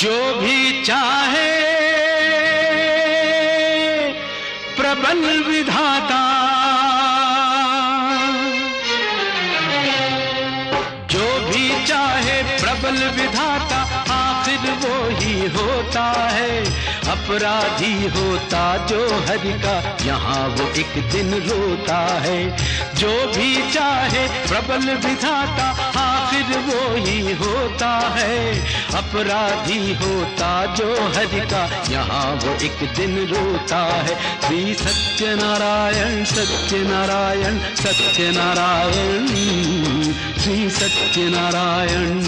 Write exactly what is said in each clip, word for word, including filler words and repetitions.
जो भी चाहे प्रबल विधाता, जो भी चाहे प्रबल विधाता, आखिर वो ही होता है अपराधी होता जो हरि का यहाँ वो एक दिन रोता है। जो भी चाहे प्रबल विधाता, आखिर वो ही होता है अपराधी होता जो हरि का यहाँ वो एक दिन रोता है। श्री सत्यनारायण सत्यनारायण सत्यनारायण श्री सत्यनारायण।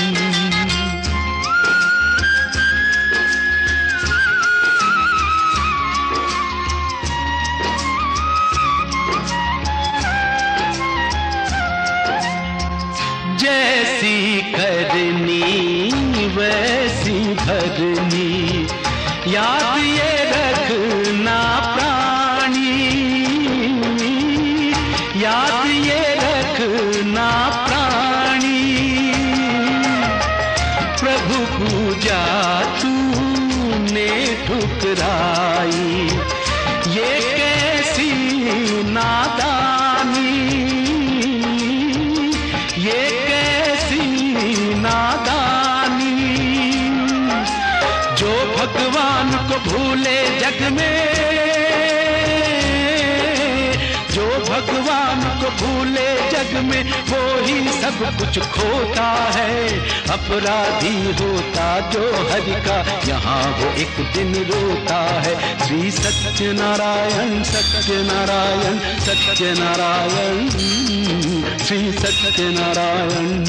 जैसी करनी वैसी भरनी, याद ये रखना प्राणी, याद ये रखना प्राणी। प्रभु पूजा तूने ठुकराई, ये कैसी नादानी, ये नादानी। जो भगवान को भूले जग में, जो भगवान को भूले जग में, वो ही सब कुछ खोता है अपराधी होता जो हरि का यहाँ वो एक दिन रोता है। श्री सत्यनारायण सत्यनारायण सत्यनारायण श्री सत्यनारायण।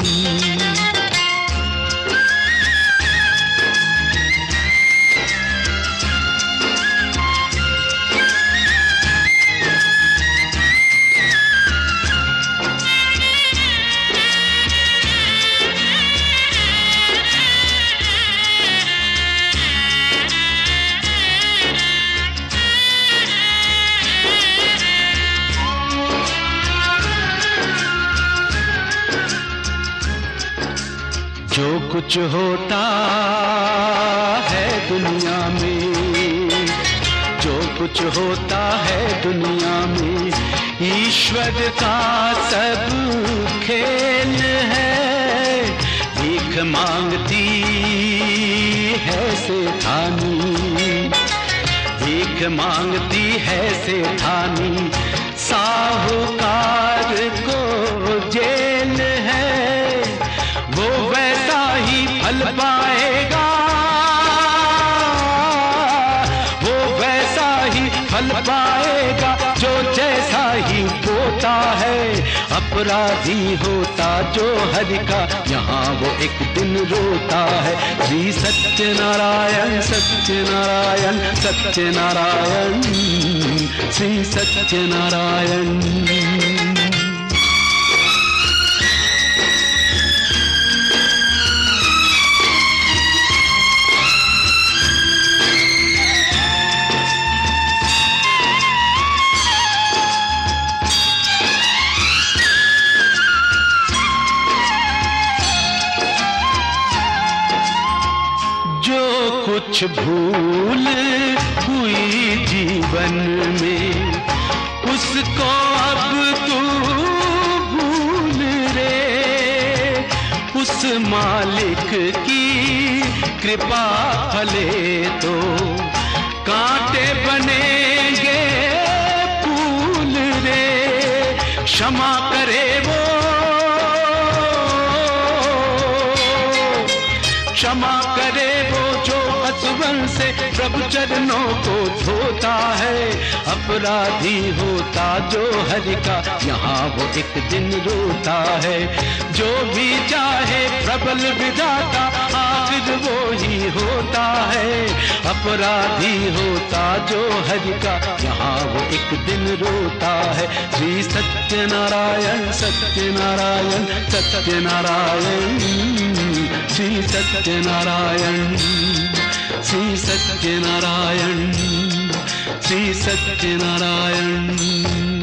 जो कुछ होता है दुनिया में, जो कुछ होता है दुनिया में, ईश्वर का सब खेल है। भीख मांगती है सेठानी, भीख मांगती है सेठानी, साहूकार को जेल है। वो वैसा ही फल पाएगा, वो वैसा ही फल पाएगा जो जैसा ही बोता है अपराधी होता जो हरि का यहाँ वो एक दिन रोता है। श्री सत्यनारायण सत्यनारायण सत्यनारायण श्री सत्यनारायण। कुछ भूल हुई जीवन में उसको अब तू भूल रे, उस मालिक की कृपा फले तो कांटे बनेंगे फूल रे। क्षमा करे वो, क्षमा करे वो जो असुवन से प्रभु चरणों को धोता है अपराधी होता जो हरि का यहाँ वो एक दिन रोता है। जो भी चाहे प्रबल विधाता आखिर वो ही होता है अपराधी होता जो हरि का यहाँ वो एक दिन रोता है। श्री सत्यनारायण सत्यनारायण सत्यनारायण श्री सत्यनारायण श्री सत्यनारायण श्री सत्यनारायण।